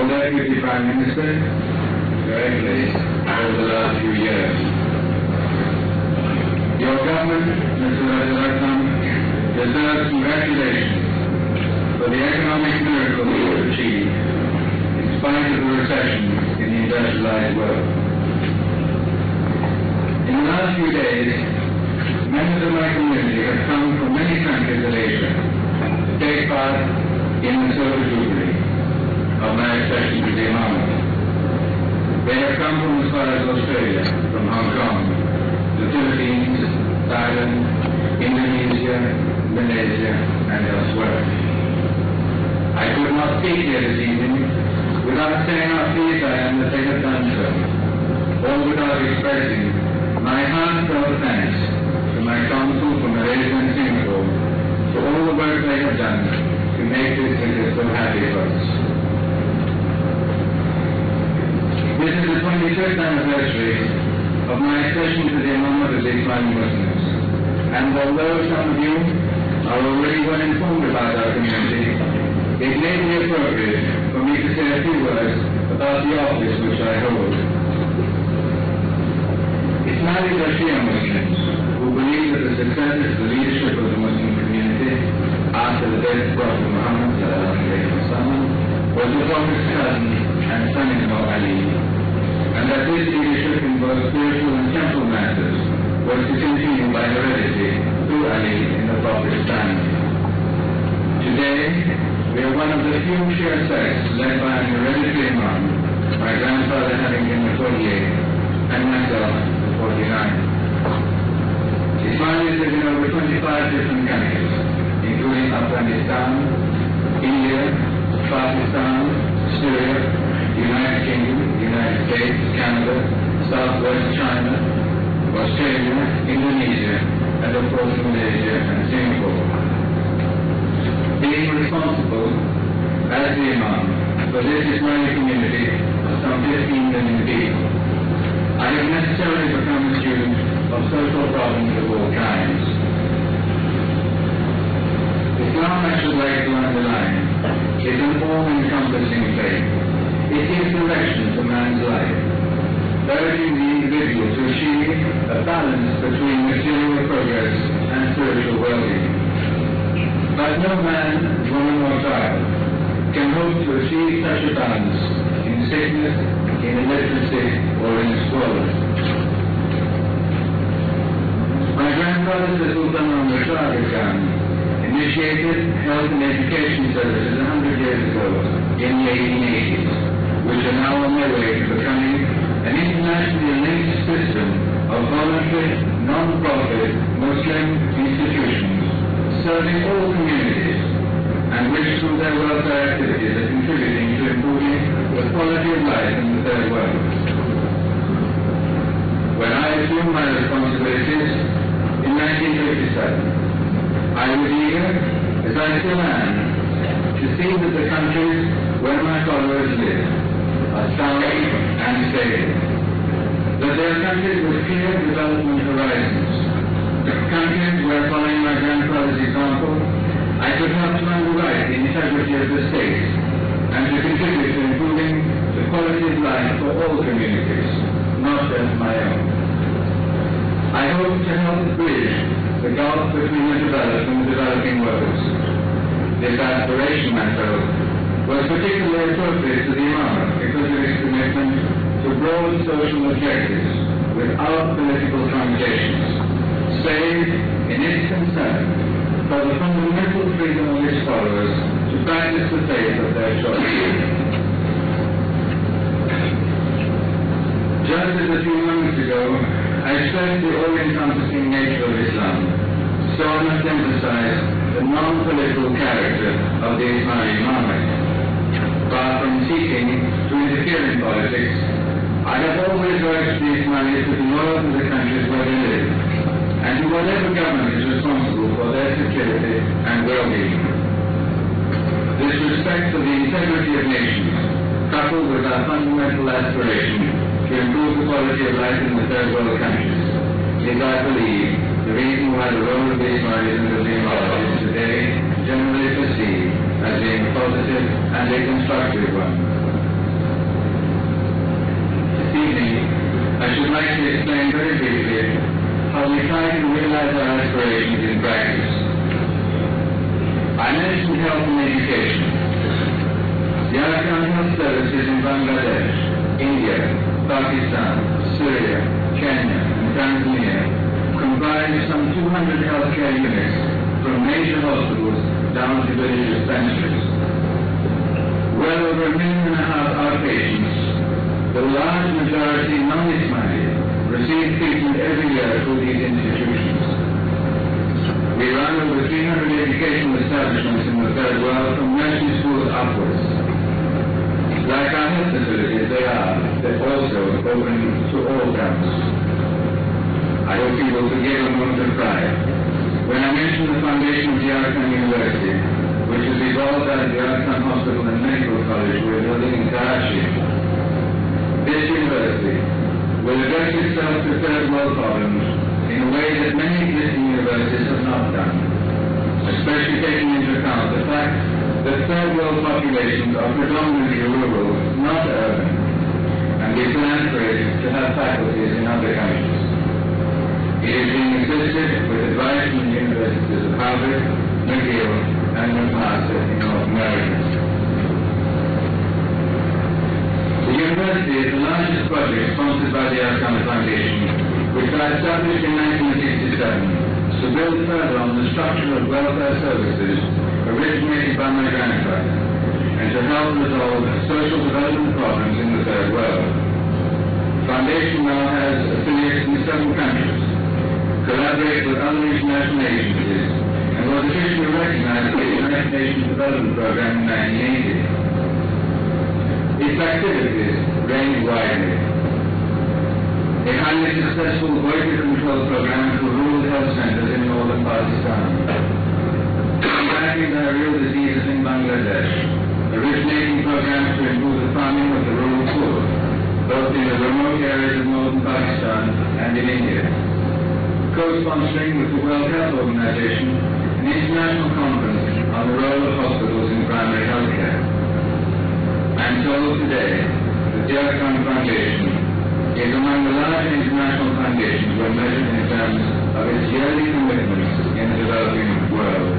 Deputy Prime Minister, directly over the last few years. Your government, Mr. Rajaratnam, deserves congratulations for the economic miracle you have achieved in spite of the recession in the industrialized world. In the last few days, members of my community have come from many countries of Asia to take part in the Silver Jubilee of my accession to the Imamate. They have come from as far as Australia, from Hong Kong, the Philippines, Thailand, Indonesia, Malaysia, and elsewhere. I could not speak here this evening without saying how pleased I am that they have done so, or without expressing my heartfelt thanks to my council from Malaysia and Singapore for all the work they have done to make this visit so happy for us. This is the 25th anniversary of my accession to the Imamate of the Islamic Muslims, and although some of you are already well informed about our community, it may be appropriate for me to say a few words about the office which I hold. Islamic Shia Muslims, who believe that the success of the leadership of the Muslim community after the death of Prophet Muhammad was the Prophet's cousin and son-in-law Ali, and that this leadership in both spiritual and temporal matters was to continue by heredity through Ali in the Prophet's family. Today, we are one of the few Shia sects led by an hereditary Imam, my grandfather having been the 48th, and myself the 49th. Ismailis live in over 25 different countries, including Afghanistan, India, Pakistan, Syria, United Kingdom, United States, Canada, Southwest China, Australia, Indonesia, and of course Malaysia and Singapore. Being responsible as the Imam for this Islamic community of some 15 million people, I have necessarily become a student of social problems of all kinds. Islam, I should like to underline, is an all-encompassing faith. It gives direction to man's life, urging the individual to achieve a balance between material progress and spiritual well-being. But no man, woman, or child can hope to achieve such a balance in sickness, in illiteracy, or in squalor. My grandfather, Sultan Muhammad Shah Khan, initiated health and education services 100 years ago in the 1880s, which are now on their way to becoming an internationally linked system of voluntary, non-profit Muslim institutions serving all communities, and which through their welfare activities are contributing to improving the quality of life in the third world. When I assumed my responsibilities in 1957, I was eager, as I still am, to see that the countries where my followers live are sound and stable, that they are countries with clear development horizons, countries where, following my grandfather's example, I could help to underwrite the integrity of the state and to contribute to improving the quality of life for all communities, not just my own. I hope to help bridge the gulf between the developed and the developing worlds. This aspiration, I felt, was particularly appropriate to the Imamate because of its commitment to broad social objectives without political connotations, save in its concern for the fundamental freedom of its followers to practice the faith of their choice. Just as a few moments ago, I stressed the all-encompassing nature of Islam, so I must emphasize the non-political character of the Islamic Imamate. Far from seeking to interfere in politics, I have always urged the Ismailis to be loyal to the countries where they live, and to whatever government is responsible for their security and well-being. This respect for the integrity of nations, coupled with our fundamental aspiration to improve the quality of life in the third world countries, is, I believe, the reason why the role of the Ismailis and the Imamate is today generally perceived as being a positive and a constructive one. explain very briefly how we try to realize our aspirations in practice. I mentioned health and education. The Arakan Health Services in Bangladesh, India, Pakistan, Syria, Kenya, and Tanzania comprise some 200 healthcare units from major hospitals down to village dispensaries. Well over 1.5 million outpatients, the large majority non-Ismaili, receive treatment every year through these institutions. We run over 300 educational establishments in the third world from nursery schools upwards. Like our health facilities, they're also open to all camps. I hope you will forgive a moment of pride when I mention the foundation of the Arakan University, which is evolved out of the Arakan Hospital and Medical College we're building in Karachi. This university will address itself to third world problems in a way that many existing universities have not done, especially taking into account the fact that third world populations are predominantly rural, not urban, and we plan for it to have faculties in other countries. It is being assisted with advice from the universities of Harvard, McGill, and McMaster in North America. The university is the largest project sponsored by the Arakan Foundation, which I established in 1967 to build further on the structure of welfare services originated by my grandfather and to help resolve social development problems in the third world. The foundation now has affiliates in several countries, collaborates with other international agencies, and was officially recognized by the United Nations Development Program in 1980. Its activities range widely. A highly successful voter control program for rural health centers in northern Pakistan. Combating diarrheal diseases in Bangladesh. Originating programs to improve the farming of the rural poor, both in the remote areas of northern Pakistan and in India. Co-sponsoring with the World Health Organization an international conference on the role of hospitals in primary health care. I am told today that the Arakan Foundation is among the large international foundations when measured in terms of its yearly commitments in the developing world.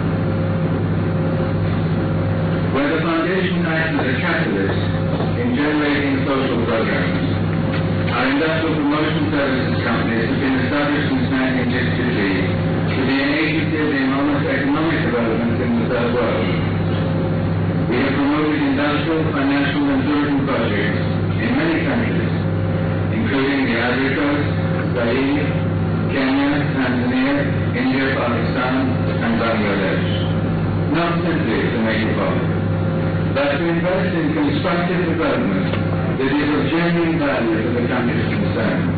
Where the foundation acts as a catalyst in generating social programs, our industrial promotion services companies have been established since 1963 to be an agency of the enormous economic development in the third world. We have promoted industrial, financial, and tourism projects in many countries, including the Ivory Coast, Zaire, Kenya, Tanzania, India, Pakistan, and Bangladesh. Not simply to make a profit, but to invest in constructive development that is of genuine value to the countries concerned.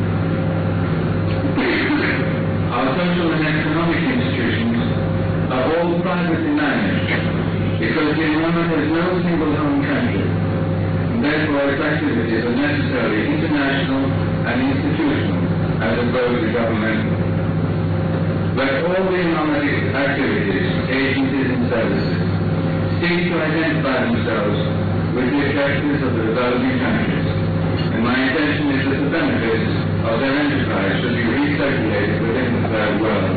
Our social and economic institutions are all privately managed because the environment has no single home country, and therefore its activities are necessarily international and institutional as opposed to governmental. But all the economic activities, agencies and services seek to identify themselves with the objectives of the developing countries, and my intention is that the benefits of their enterprise should be recirculated within the third world.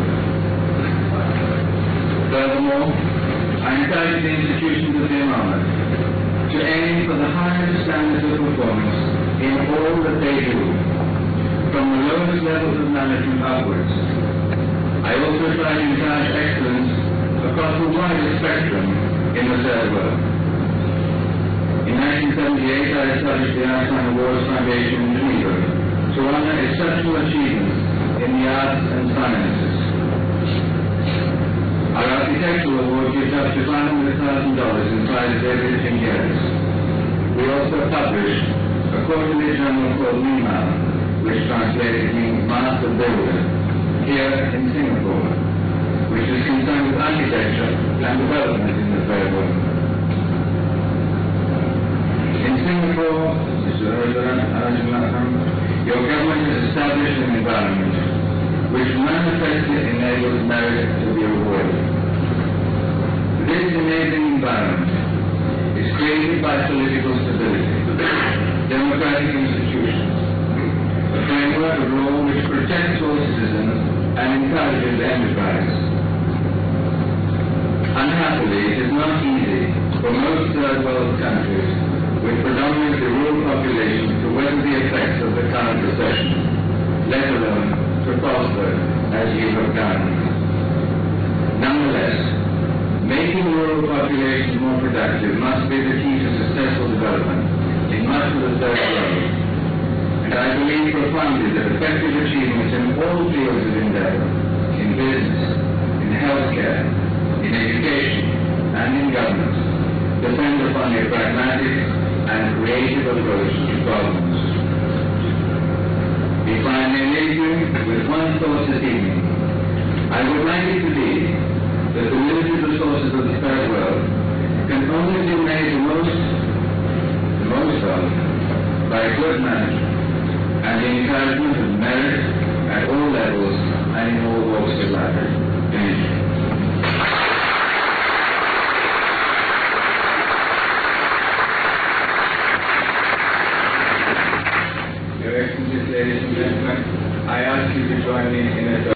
Furthermore, I encourage the institutions of the Imamate to aim for the highest standards of performance in all that they do, from the lowest levels of management upwards. I also try to encourage excellence across the widest spectrum in the third world. In 1978, I established the Arakan Awards Foundation in Geneva to honor exceptional achievements in the arts and sciences. Our architectural award gives up to $500,000 in prizes every 10 years. We also published a quarterly journal called MIMA, which translated means Master Builder, here in Singapore, which is concerned with architecture and development in the third world. In Singapore, your government has established an environment which manifestly enables merit to be rewarded. This enabling environment is created by political stability, democratic institutions, a framework of law for most third world countries with predominantly rural populations to weather the effects of the current recession, let alone to prosper as you have done. Nonetheless, making rural populations more productive must be the key to successful development in much of the third world. And I believe profoundly that effective achievements in all fields of endeavor, in business, in healthcare, in education, and in government, depend upon a pragmatic and creative approach to problems. If I may leave you with one thought this evening, I would like it to be that the limited resources of the third world can only be made the most of by good management and the encouragement of merit at all levels and in all walks of life. Thank you. Your Excellencies, ladies and gentlemen, I ask you to join me in a